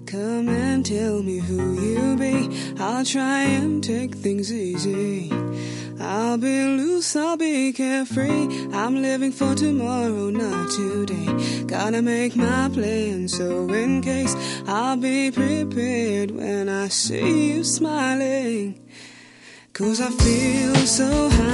Come and tell me who you be. I'll try and take things easy. I'll be loose, I'll be carefree. I'm living for tomorrow, not today. Gotta make my plan, so in case I'll be prepared when I see you smiling. 'Cause I feel so high